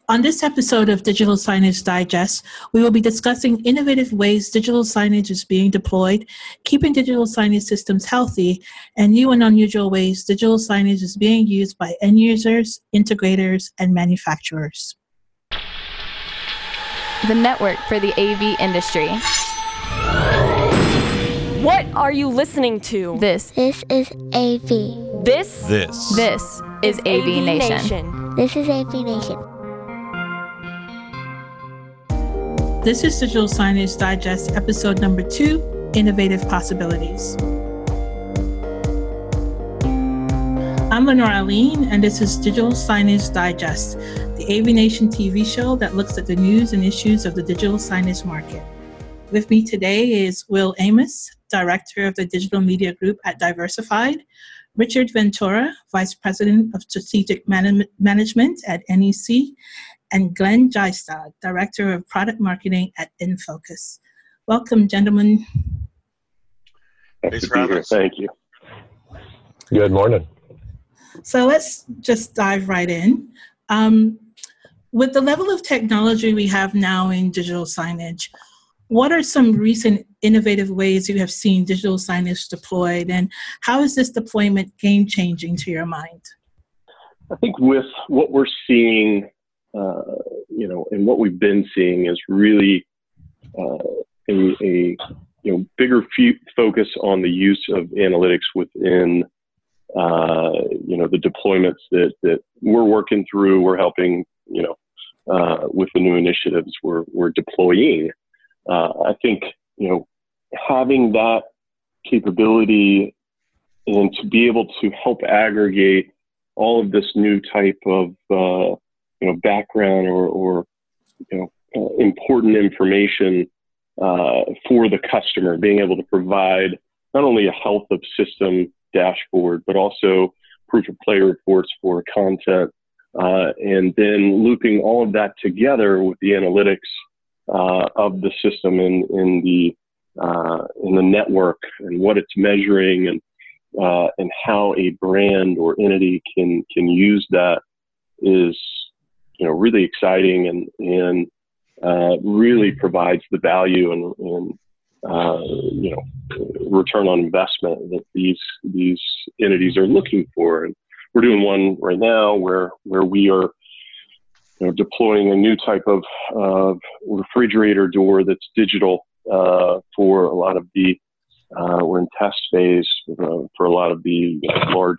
On this episode of Digital Signage Digest, we will be discussing innovative ways digital signage is being deployed, keeping digital signage systems healthy, and new and unusual ways digital signage is being used by end users, integrators, and manufacturers. The network for the AV industry. What are you listening to? This is AV. This is AV Nation. This is AV Nation. This is Digital Signage Digest, episode number 2, Innovative Possibilities. I'm Lenore Aline, and this is Digital Signage Digest, the AV Nation TV show that looks at the news and issues of the digital signage market. With me today is Will Amos, Director of the Digital Media Group at Diversified, Richard Ventura, Vice President of Strategic Management at NEC, and Glenn Jystad, Director of Product Marketing at InFocus. Welcome, gentlemen. Thanks for having us. Thank you. Good morning. So let's just dive right in. With the level of technology we have now in digital signage, what are some recent innovative ways you have seen digital signage deployed, and how is this deployment game-changing to your mind? I think with what we're seeing, and what we've been seeing is really a bigger focus on the use of analytics within the deployments that we're working through. We're helping with the new initiatives we're deploying. I think having that capability and to be able to help aggregate all of this new type of background or important information for the customer, being able to provide not only a health of system dashboard, but also proof of play reports for content, and then looping all of that together with the analytics of the system in the network and what it's measuring and how a brand or entity can use that is really exciting and really provides the value and return on investment that these entities are looking for. And we're doing one right now where we are deploying a new type of refrigerator door that's digital for a lot of the we're in test phase for a lot of the large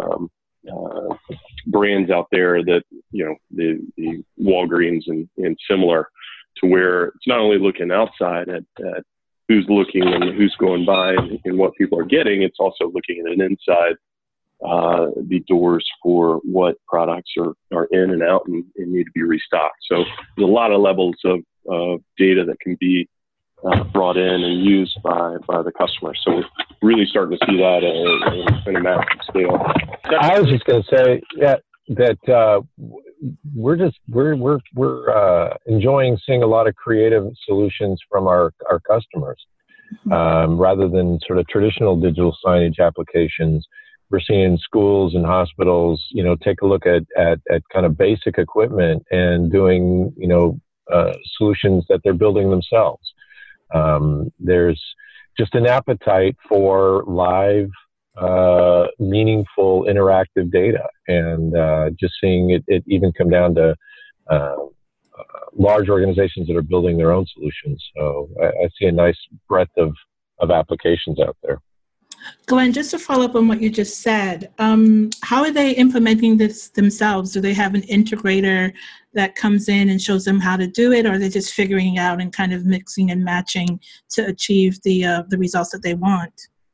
brands out there that the Walgreens and similar, to where it's not only looking outside at who's looking and who's going by and what people are getting, it's also looking at an inside the doors for what products are in and out and need to be restocked. So there's a lot of levels of data that can be brought in and used by the customer. So we're really starting to see that in a massive scale. I was just going to say that we're enjoying seeing a lot of creative solutions from our customers, rather than sort of traditional digital signage applications. We're seeing schools and hospitals, take a look at kind of basic equipment and doing, solutions that they're building themselves. There's just an appetite for live, meaningful, interactive data, and just seeing it even come down to large organizations that are building their own solutions. So I see a nice breadth of applications out there. Glenn, just to follow up on what you just said, how are they implementing this themselves? Do they have an integrator that comes in and shows them how to do it, or are they just figuring out and kind of mixing and matching to achieve the results that they want?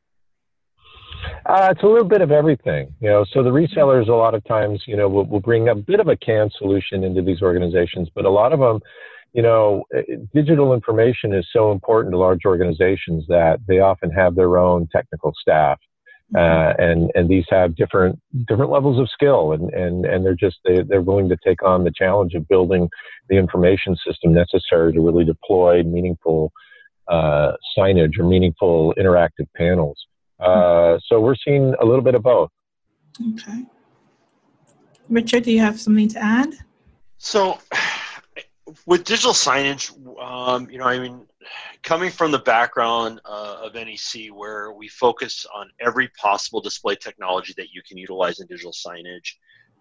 It's a little bit of everything, so the resellers a lot of times, will bring a bit of a canned solution into these organizations, but a lot of them, digital information is so important to large organizations that they often have their own technical staff, and these have different levels of skill, and they're willing to take on the challenge of building the information system necessary to really deploy meaningful signage or meaningful interactive panels. So we're seeing a little bit of both. Okay. Richard, do you have something to add? So with digital signage, coming from the background of NEC, where we focus on every possible display technology that you can utilize in digital signage,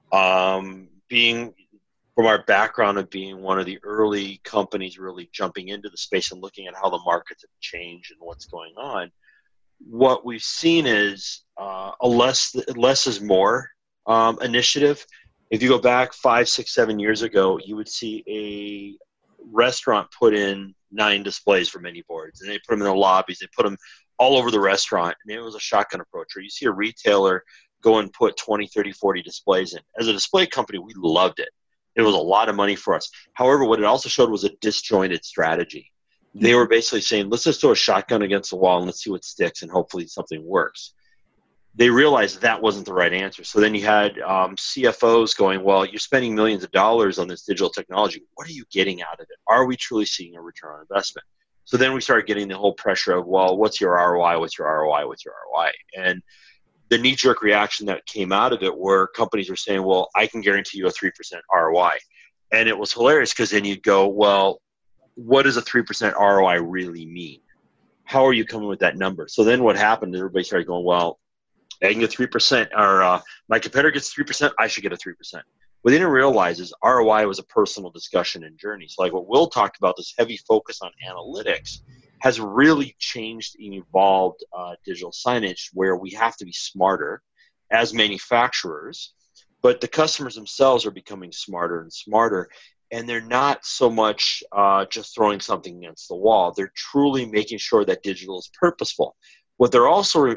being from our background of being one of the early companies really jumping into the space and looking at how the markets have changed and what's going on, what we've seen is a less is more initiative. If you go back 5, 6, 7 years ago, you would see a restaurant put in 9 displays for menu boards, and they put them in the lobbies. They put them all over the restaurant, and it was a shotgun approach. Or you see a retailer go and put 20, 30, 40 displays in. As a display company, we loved it. It was a lot of money for us. However, what it also showed was a disjointed strategy. They were basically saying, let's just throw a shotgun against the wall and let's see what sticks, and hopefully something works. They realized that wasn't the right answer. So then you had CFOs going, well, you're spending millions of dollars on this digital technology. What are you getting out of it? Are we truly seeing a return on investment? So then we started getting the whole pressure of, well, what's your ROI? What's your ROI? What's your ROI? And the knee-jerk reaction that came out of it were companies were saying, well, I can guarantee you a 3% ROI. And it was hilarious because then you'd go, well, what does a 3% ROI really mean? How are you coming with that number? So then what happened, everybody started going, well, I can get 3%, or my competitor gets 3%, I should get a 3%. What they didn't realize is ROI was a personal discussion and journey. So like what Will talked about, this heavy focus on analytics has really changed and evolved digital signage, where we have to be smarter as manufacturers, but the customers themselves are becoming smarter and smarter, and they're not so much just throwing something against the wall. They're truly making sure that digital is purposeful. What they're also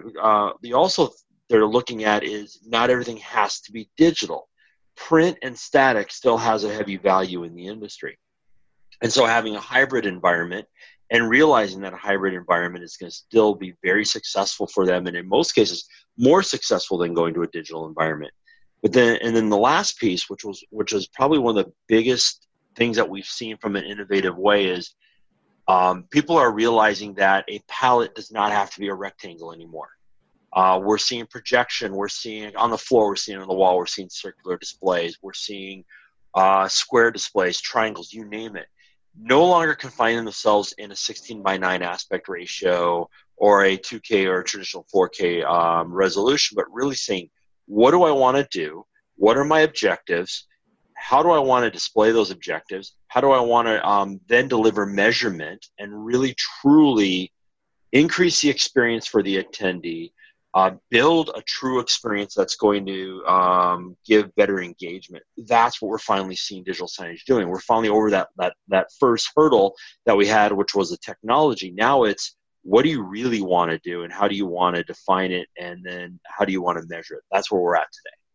they're looking at is not everything has to be digital. Print and static still has a heavy value in the industry. And so having a hybrid environment and realizing that a hybrid environment is going to still be very successful for them, and in most cases more successful than going to a digital environment. But then the last piece, which was probably one of the biggest things that we've seen from an innovative way, is people are realizing that a pallet does not have to be a rectangle anymore. We're seeing projection. We're seeing on the floor. We're seeing on the wall. We're seeing circular displays. We're seeing square displays, triangles, you name it. No longer confining themselves in a 16:9 aspect ratio or a 2K or a traditional 4K resolution, but really saying, what do I want to do? What are my objectives? How do I want to display those objectives? How do I want to then deliver measurement and really truly increase the experience for the attendee, build a true experience that's going to give better engagement? That's what we're finally seeing digital signage doing. We're finally over that first hurdle that we had, which was the technology. Now it's, what do you really want to do, and how do you want to define it, and then how do you want to measure it? That's where we're at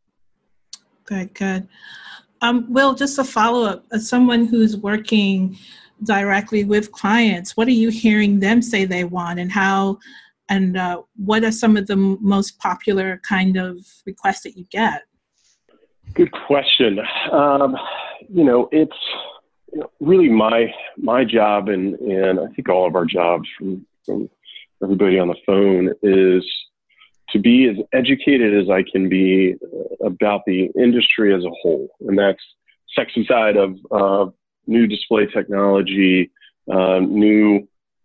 today. Good. Will, just a follow-up, as someone who's working directly with clients, what are you hearing them say they want, and how, and what are some of the most popular kind of requests that you get? Good question. It's really my job, and I think all of our jobs from everybody on the phone, is to be as educated as I can be about the industry as a whole. And that's section side of new display technology, new,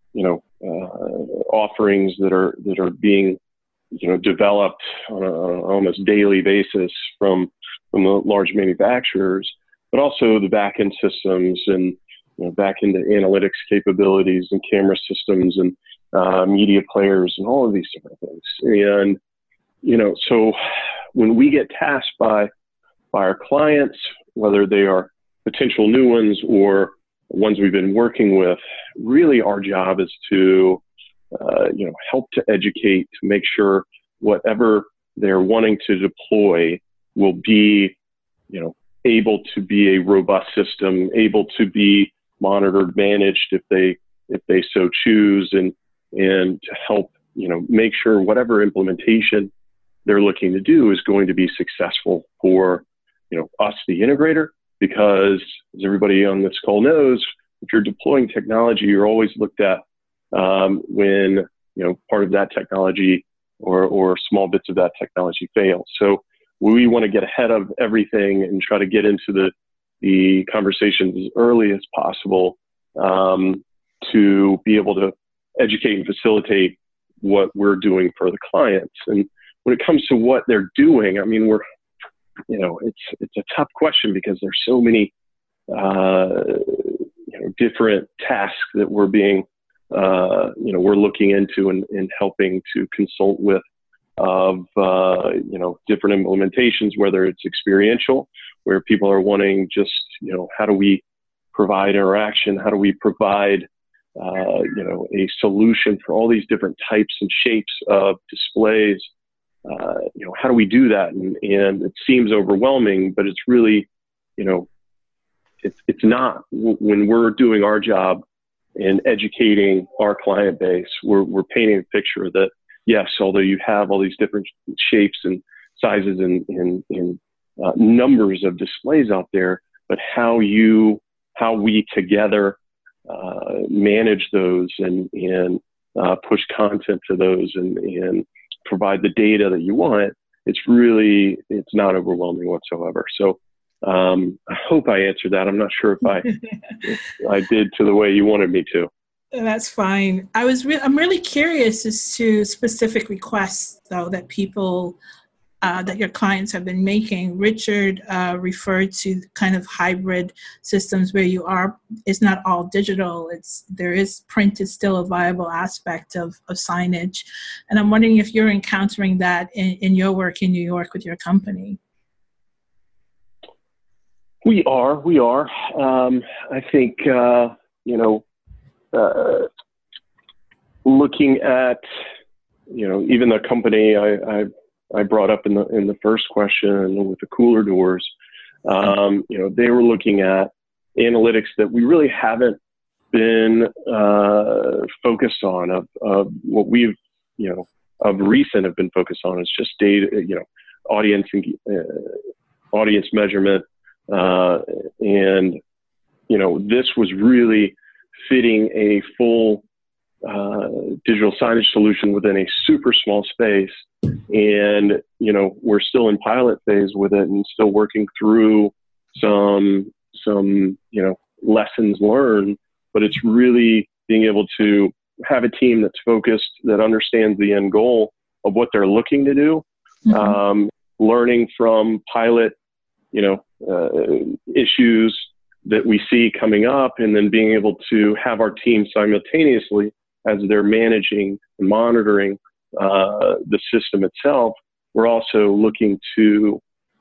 offerings that are being, developed on an almost daily basis from the large manufacturers, but also the back-end systems and back into analytics capabilities and camera systems and media players and all of these different things. And, so when we get tasked by our clients, whether they are potential new ones or ones we've been working with, really our job is to, help to educate, to make sure whatever they're wanting to deploy will be, able to be a robust system, able to be monitored, managed if they so choose, and to help, make sure whatever implementation they're looking to do is going to be successful for, us, the integrator, because as everybody on this call knows, if you're deploying technology, you're always looked at when, part of that technology or small bits of that technology fail. So we want to get ahead of everything and try to get into the the conversations as early as possible to be able to educate and facilitate what we're doing for the clients. And when it comes to what they're doing, I mean, it's a tough question because there's so many different tasks that we're being we're looking into and helping to consult with of different implementations, whether it's experiential, where people are wanting just how do we provide interaction, how do we provide a solution for all these different types and shapes of displays. How do we do that? And it seems overwhelming, but it's really, it's not. When we're doing our job and educating our client base, we're painting a picture that, yes, although you have all these different shapes and sizes and numbers of displays out there, but how we together manage those and push content to those and provide the data that you want, it's not overwhelming whatsoever. So I hope I answered that. I'm not sure if I did to the way you wanted me to. That's fine. I'm really curious as to specific requests, though, that people, that your clients have been making. Richard referred to kind of hybrid systems where it's not all digital. Print is still a viable aspect of signage. And I'm wondering if you're encountering that in your work in New York with your company. We are. I think, looking at, even the company I brought up in the first question with the cooler doors, they were looking at analytics that we really haven't been focused on. Of what we've, of recent have been focused on is just data, audience measurement, and this was really fitting a full digital signage solution within a super small space. And, we're still in pilot phase with it and still working through some lessons learned, but it's really being able to have a team that's focused, that understands the end goal of what they're looking to do, learning from pilot, issues that we see coming up, and then being able to have our team simultaneously, as they're managing and monitoring the system itself, we're also looking to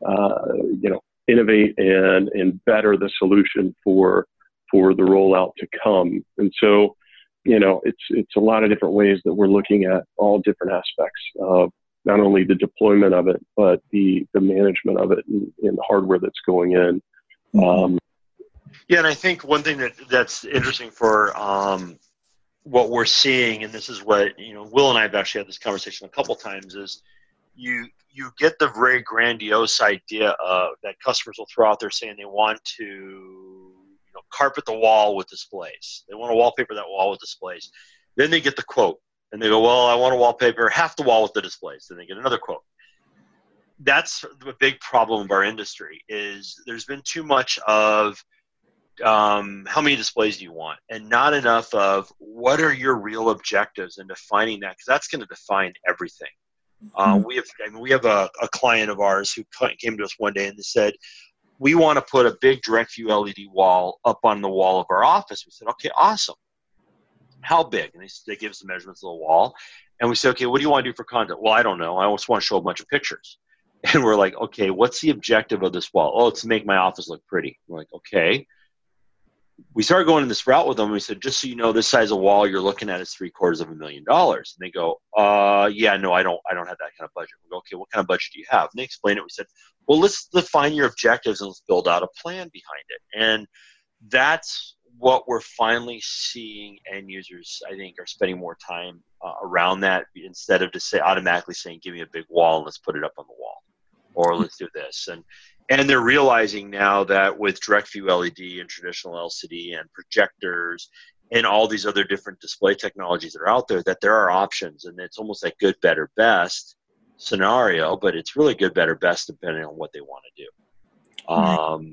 innovate and better the solution for the rollout to come. And so, it's a lot of different ways that we're looking at all different aspects of not only the deployment of it, but the management of it and the hardware that's going in. Yeah, and I think one thing that's interesting for what we're seeing, and this is what Will and I have actually had this conversation a couple times, is you get the very grandiose idea of that customers will throw out there saying they want to carpet the wall with displays. They want to wallpaper that wall with displays. Then they get the quote, and they go, well, I want to wallpaper half the wall with the displays. Then they get another quote. That's a big problem of our industry, is there's been too much of how many displays do you want, and not enough of what are your real objectives in defining that, because that's going to define everything. We have a client of ours who came to us one day and they said, we want to put a big direct view LED wall up on the wall of our office. We said, okay, awesome. How big? And they give us the measurements of the wall. And we said, okay, what do you want to do for content? Well, I don't know. I just want to show a bunch of pictures. And we're like, okay, what's the objective of this wall? Oh, it's to make my office look pretty. We're like, okay. We started going in this route with them. We said, just so you know, this size of wall you're looking at is $750,000. And they go, yeah, no, I don't have that kind of budget. We go, okay, what kind of budget do you have? And they explained it. We said, well, let's define your objectives and let's build out a plan behind it. And that's what we're finally seeing. End users, I think, are spending more time around that, instead of just automatically saying, give me a big wall and let's put it up on the wall, or let's do this. And they're realizing now that with direct view LED and traditional LCD and projectors and all these other different display technologies that are out there, that there are options, and it's almost like good, better, best scenario, but it's really good, better, best depending on what they want to do.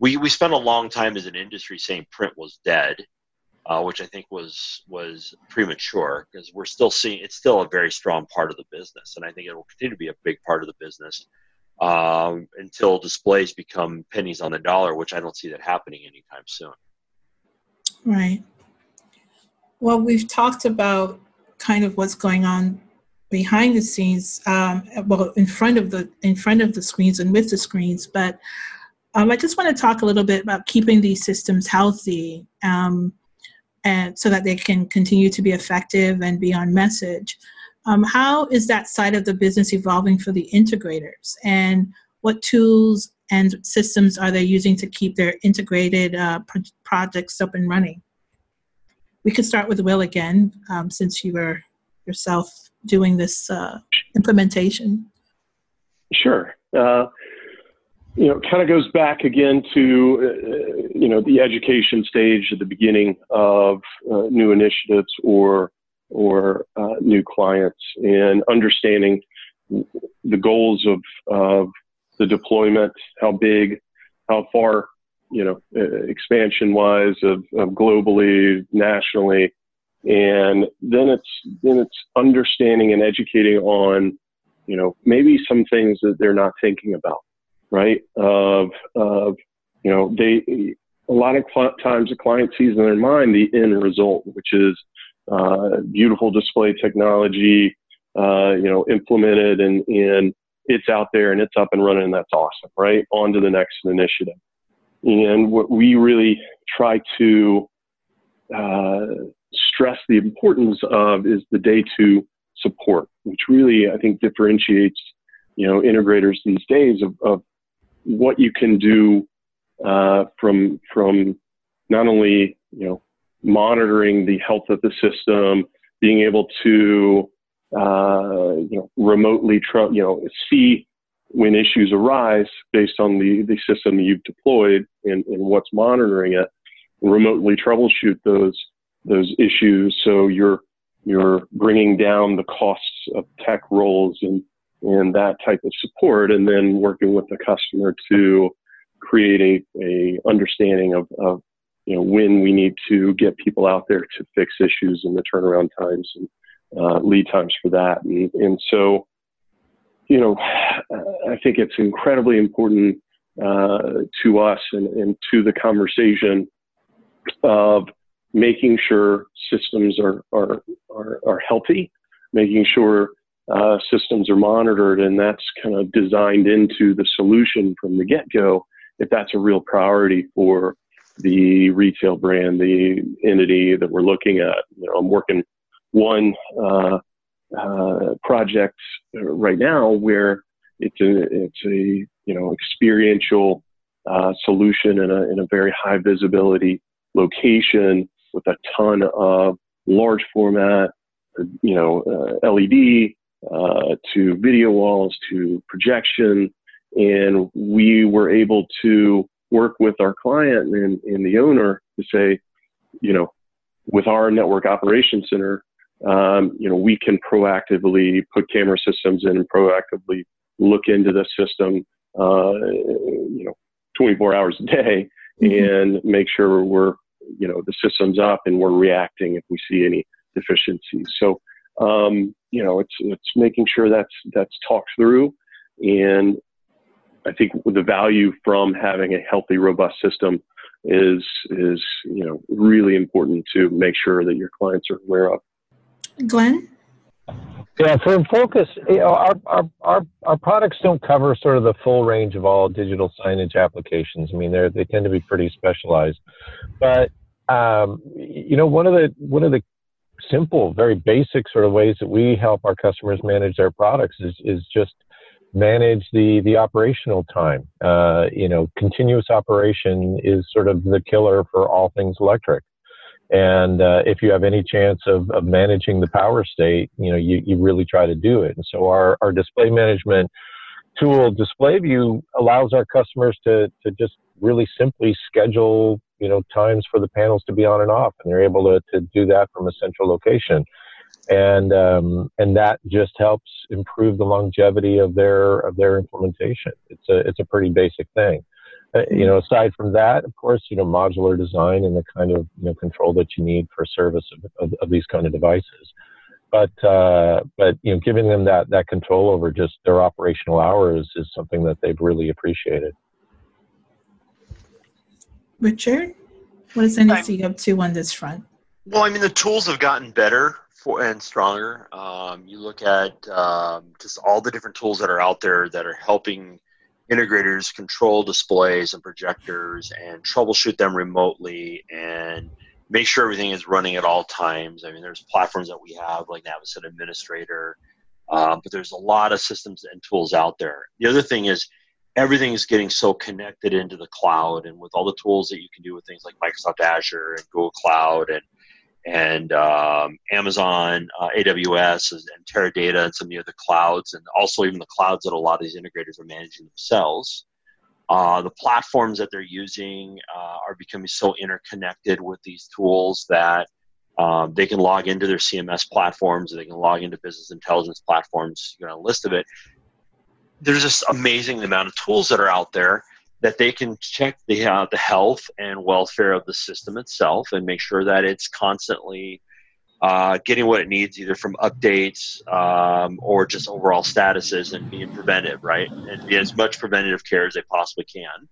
we spent a long time as an industry saying print was dead, which I think was premature, because we're still seeing it's still a very strong part of the business, and I think it will continue to be a big part of the business until displays become pennies on the dollar, which I don't see that happening anytime soon. Right. Well, we've talked about kind of what's going on behind the scenes, in front of the screens and with the screens, but I just want to talk a little bit about keeping these systems healthy, and so that they can continue to be effective and be on message. How is that side of the business evolving for the integrators, and what tools and systems are they using to keep their integrated projects up and running? We could start with Will again, since you were yourself doing this implementation. Sure. It kind of goes back again to, the education stage at the beginning of new initiatives or new clients, and understanding the goals of the deployment, how big, how far, expansion-wise of globally, nationally, and then it's understanding and educating on, maybe some things that they're not thinking about, right? A lot of times the client sees in their mind the end result, which is beautiful display technology, implemented, and it's out there and it's up and running, and that's awesome, right? On to the next initiative. And what we really try to stress the importance of is the day two support, which really, I think, differentiates, integrators these days of what you can do from not only, monitoring the health of the system, being able to, remotely, see when issues arise based on the system that you've deployed and what's monitoring it, remotely troubleshoot those issues. So you're bringing down the costs of tech roles and that type of support, and then working with the customer to create a understanding of when we need to get people out there to fix issues and the turnaround times and lead times for that. And so, I think it's incredibly important to us and to the conversation of making sure systems are healthy, making sure systems are monitored, and that's kind of designed into the solution from the get-go, if that's a real priority for the retail brand, the entity that we're looking at. I'm working one project right now where it's a experiential solution in a very high visibility location with a ton of large format, LED, to video walls, to projection. And we were able to work with our client and the owner to say, with our network operations center, we can proactively put camera systems in and proactively look into the system, 24 hours a day, and make sure we're, the system's up and we're reacting if we see any deficiencies. So, it's making sure that's talked through. And I think the value from having a healthy, robust system is really important to make sure that your clients are aware of. Glenn? Yeah, for Focus, our products don't cover sort of the full range of all digital signage applications. I mean, they tend to be pretty specialized. But one of the simple, very basic sort of ways that we help our customers manage their products is just manage the operational time. Continuous operation is sort of the killer for all things electric. And if you have any chance of managing the power state, you really try to do it. And so our display management tool, DisplayView, allows our customers to just really simply schedule, times for the panels to be on and off, and they're able to do that from a central location. And that just helps improve the longevity of their implementation. It's a pretty basic thing. Aside from that, of course, modular design and the kind of control that you need for service of these kind of devices. But giving them that control over just their operational hours is something that they've really appreciated. Richard, what is NEC up to on this front? Well, the tools have gotten better and stronger. You look at just all the different tools that are out there that are helping integrators control displays and projectors and troubleshoot them remotely and make sure everything is running at all times. There's platforms that we have like Naviset Administrator, but there's a lot of systems and tools out there. The other thing is everything is getting so connected into the cloud, and with all the tools that you can do with things like Microsoft Azure and Google Cloud and Amazon, AWS, and Teradata, and some of the other clouds, and also even the clouds that a lot of these integrators are managing themselves. The platforms that they're using are becoming so interconnected with these tools that they can log into their CMS platforms, they can log into business intelligence platforms, a list of it. There's just amazing amount of tools that are out there that they can check the health and welfare of the system itself and make sure that it's constantly getting what it needs, either from updates or just overall statuses, and being preventive, right? And be as much preventative care as they possibly can.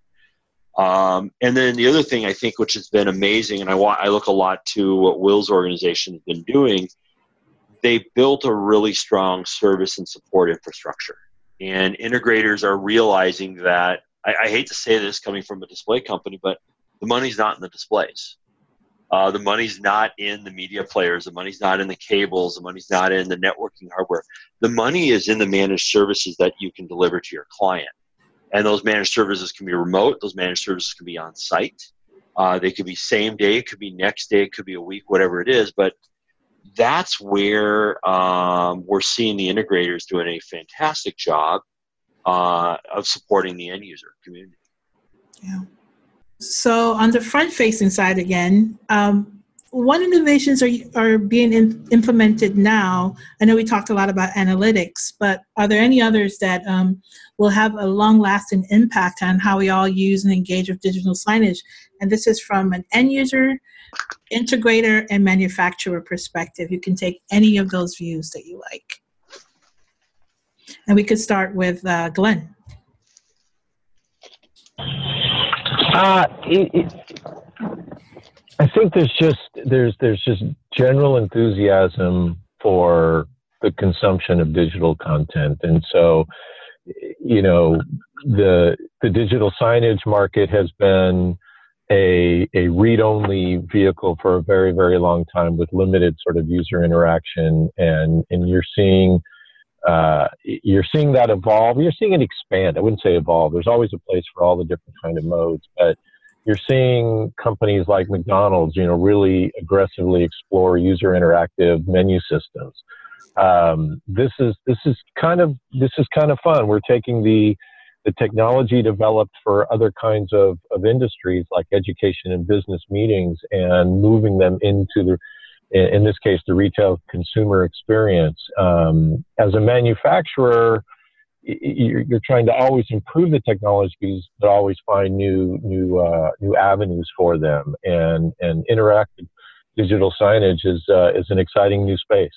And then the other thing I think, which has been amazing, and I look a lot to what Will's organization has been doing, they built a really strong service and support infrastructure. And integrators are realizing that, I hate to say this coming from a display company, but the money's not in the displays. The money's not in the media players. The money's not in the cables. The money's not in the networking hardware. The money is in the managed services that you can deliver to your client. And those managed services can be remote. Those managed services can be on site. They could be same day. It could be next day. It could be a week, whatever it is. But that's where we're seeing the integrators doing a fantastic job of supporting the end user community. Yeah. So on the front-facing side again, what innovations are being implemented now? I know we talked a lot about analytics, but are there any others that will have a long-lasting impact on how we all use and engage with digital signage? And this is from an end user, integrator, and manufacturer perspective. You can take any of those views that you like. And we could start with Glenn. I think there's just general enthusiasm for the consumption of digital content, and so the digital signage market has been a read-only vehicle for a very, very long time with limited sort of user interaction, and you're seeing that evolve. You're seeing it expand. I wouldn't say evolve. There's always a place for all the different kind of modes, but you're seeing companies like McDonald's, really aggressively explore user interactive menu systems. This is kind of fun. We're taking the technology developed for other kinds of industries like education and business meetings and moving them into in this case, the retail consumer experience. As a manufacturer, you're trying to always improve the technologies, but always find new avenues for them. And interactive digital signage is an exciting new space.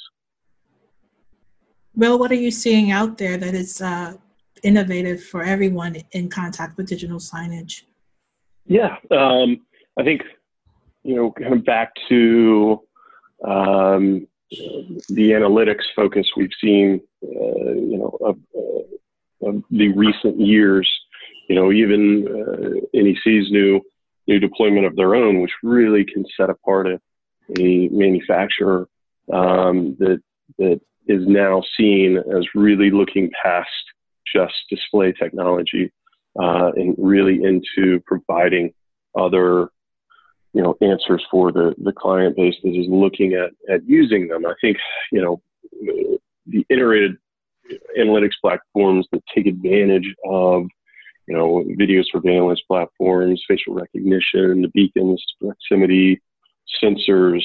Will, what are you seeing out there that is innovative for everyone in contact with digital signage? Yeah, I think coming back to the analytics focus we've seen, of the recent years, even NEC's new deployment of their own, which really can set apart a manufacturer that is now seen as really looking past just display technology and really into providing other answers for the client base that is looking at using them. I think, the iterated analytics platforms that take advantage of, video surveillance platforms, facial recognition, the beacons, proximity, sensors,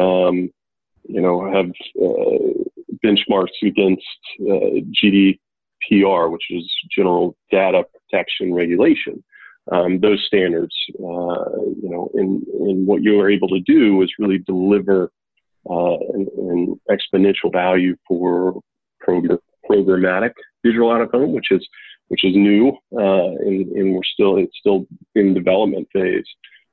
have benchmarks against GDPR, which is General Data Protection Regulation. those standards. And what you are able to do is really deliver an exponential value for programmatic digital out of home, which is new, and it's still in development phase.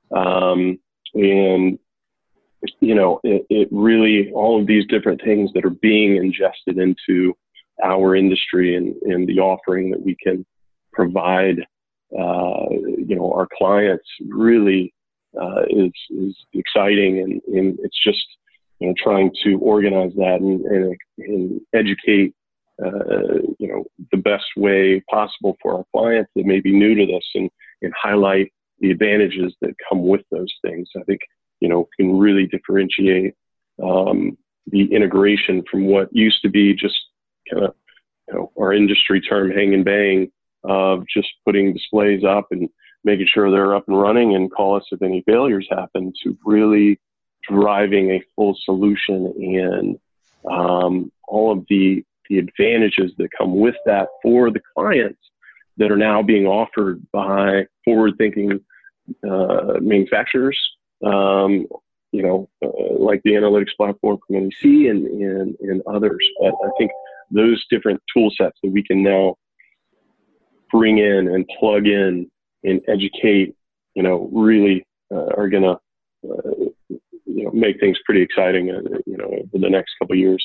It really, all of these different things that are being ingested into our industry and the offering that we can provide, our clients really is exciting, and it's just, trying to organize that and educate, the best way possible for our clients that may be new to this, and highlight the advantages that come with those things. I think, can really differentiate the integration from what used to be just kind of, our industry term, hang and bang, of just putting displays up and making sure they're up and running and call us if any failures happen, to really driving a full solution and all of the advantages that come with that for the clients that are now being offered by forward-thinking manufacturers, like the analytics platform from NEC and others. But I think those different tool sets that we can now bring in and plug in and educate, really are going to, make things pretty exciting, over the next couple of years.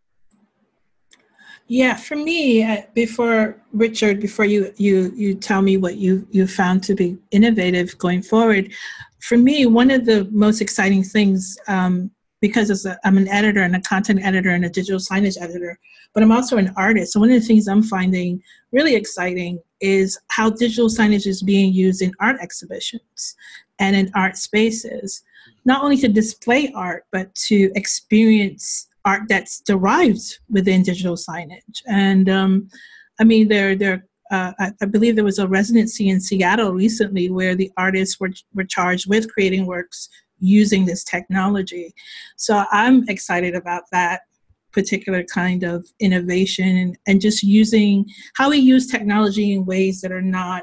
Yeah, for me, before you tell me what you found to be innovative going forward, for me, one of the most exciting things, because I'm an editor and a content editor and a digital signage editor, but I'm also an artist. So one of the things I'm finding really exciting is how digital signage is being used in art exhibitions and in art spaces, not only to display art, but to experience art that's derived within digital signage. And I believe there was a residency in Seattle recently where the artists were charged with creating works using this technology. So I'm excited about that particular kind of innovation, and just using how we use technology in ways that are not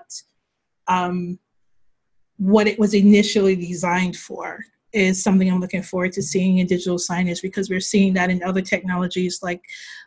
what it was initially designed for, is something I'm looking forward to seeing in digital signage, because we're seeing that in other technologies like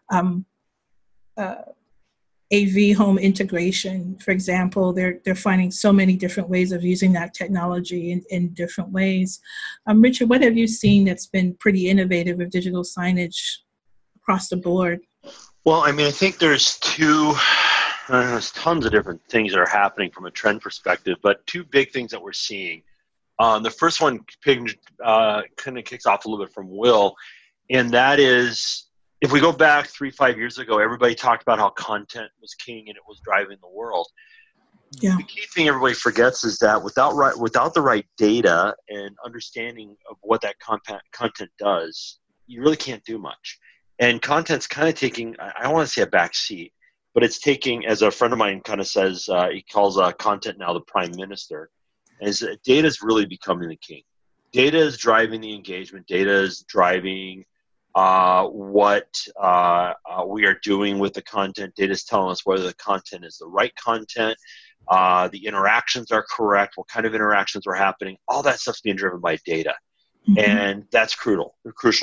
AV home integration, for example. They're finding so many different ways of using that technology in different ways. Richard, what have you seen that's been pretty innovative with digital signage across the board? Well, I think there's there's tons of different things that are happening from a trend perspective, but two big things that we're seeing. The first one kind of kicks off a little bit from Will, and that is, if we go back 3-5 years ago, everybody talked about how content was king and it was driving the world. Yeah. The key thing everybody forgets is that without the right data and understanding of what that content does, you really can't do much. And content's kind of taking, I don't want to say a back seat, but it's taking, as a friend of mine kind of says, he calls content now the prime minister. Is data is really becoming the king. Data is driving the engagement. Data is driving what we are doing with the content. Data is telling us whether the content is the right content, the interactions are correct, what kind of interactions are happening. All that stuff's being driven by data, and that's crucial.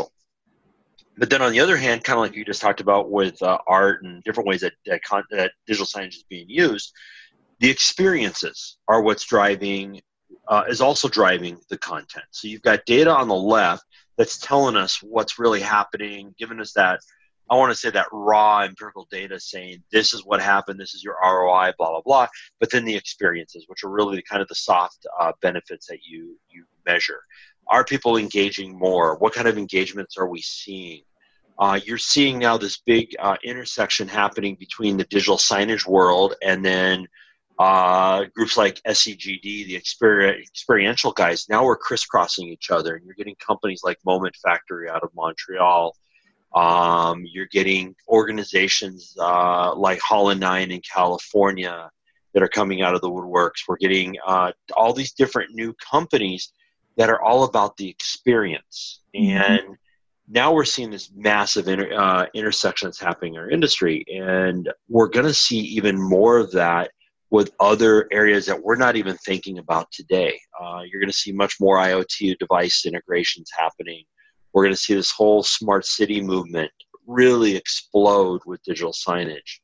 But then on the other hand, kind of like you just talked about with art and different ways that digital signage is being used, the experiences are what's driving, is also driving the content. So you've got data on the left that's telling us what's really happening, giving us that, I want to say that raw empirical data saying this is what happened, this is your ROI, blah, blah, blah. But then the experiences, which are really kind of the soft benefits that you measure. Are people engaging more? What kind of engagements are we seeing? You're seeing now this big intersection happening between the digital signage world and then groups like SCGD, the experiential guys. Now we're crisscrossing each other, and you're getting companies like Moment Factory out of Montreal. You're getting organizations like Holland 9 in California that are coming out of the woodworks. We're getting all these different new companies that are all about the experience. And now we're seeing this massive intersection that's happening in our industry, and we're going to see even more of that with other areas that we're not even thinking about today. You're going to see much more IoT device integrations happening. We're going to see this whole smart city movement really explode with digital signage.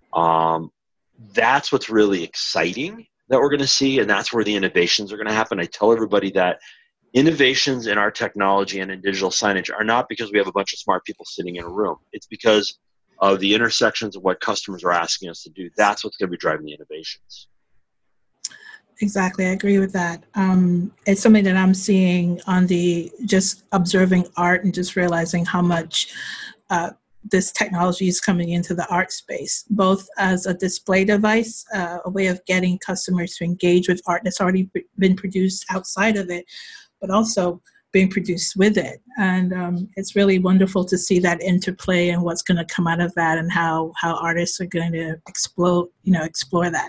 That's what's really exciting that we're going to see, and that's where the innovations are going to happen. I tell everybody that innovations in our technology and in digital signage are not because we have a bunch of smart people sitting in a room. It's because of the intersections of what customers are asking us to do. That's what's going to be driving the innovations. Exactly. I agree with that. It's something that I'm seeing on just observing art and just realizing how much this technology is coming into the art space, both as a display device, a way of getting customers to engage with art that's already been produced outside of it, but also being produced with it. And it's really wonderful to see that interplay and what's going to come out of that, and how artists are going to explore that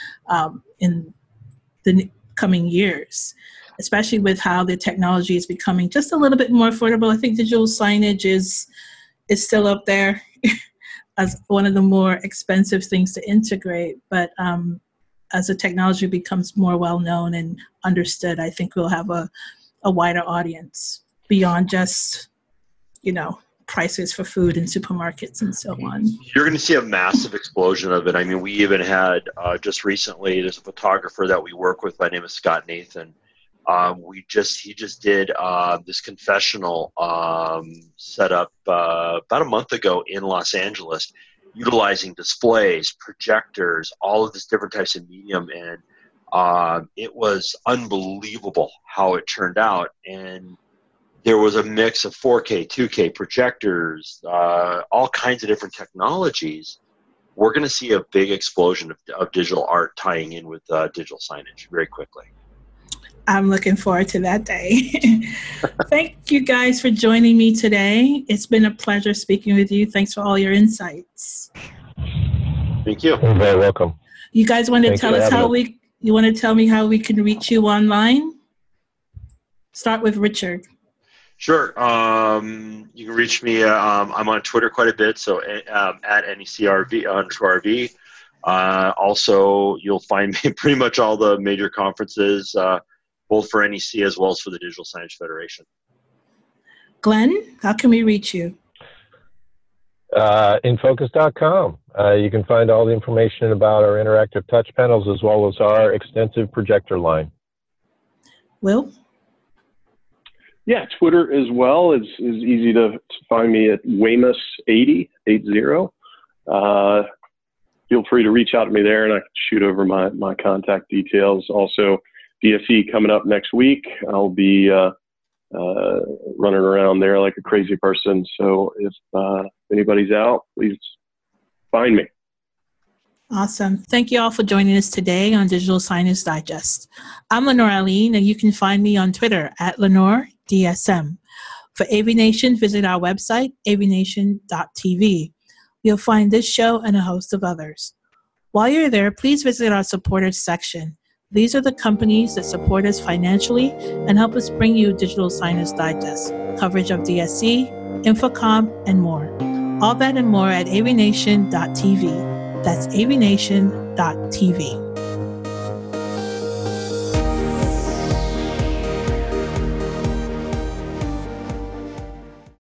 in the coming years, especially with how the technology is becoming just a little bit more affordable. I think digital signage is still up there as one of the more expensive things to integrate. But as the technology becomes more well-known and understood, I think we'll have a wider audience beyond just, prices for food in supermarkets and so on. You're going to see a massive explosion of it. I mean, we even had just recently, there's a photographer that we work with by the name of Scott Nathan. He just did this confessional set up about a month ago in Los Angeles, utilizing displays, projectors, all of these different types of medium, and it was unbelievable how it turned out. And there was a mix of 4K, 2K projectors, all kinds of different technologies. We're going to see a big explosion of digital art tying in with digital signage very quickly. I'm looking forward to that day. Thank you guys for joining me today. It's been a pleasure speaking with you. Thanks for all your insights. Thank you. You're very welcome. You guys want to tell us you want to tell me how we can reach you online? Start with Richard. Sure. You can reach me. I'm on Twitter quite a bit, so at NECRV_RV. Also, you'll find me pretty much all the major conferences, both for NEC as well as for the Digital Signage Federation. Glenn, how can we reach you? Infocus.com. You can find all the information about our interactive touch panels as well as our extensive projector line. Will? Yeah, Twitter as well is easy to find me at Weymouth80. Feel free to reach out to me there, and I can shoot over my contact details. Also, DSE coming up next week. I'll be running around there like a crazy person. So if anybody's out, please find me. Awesome. Thank you all for joining us today on Digital Signage Digest. I'm Lenore Aline, and you can find me on Twitter at LenoreDSM. For AVNation, visit our website, avnation.tv. You'll find this show and a host of others. While you're there, please visit our supporters section. These are the companies that support us financially and help us bring you Digital Signage Digest, coverage of DSE, Infocom, and more. All that and more at avnation.tv. That's avnation.tv.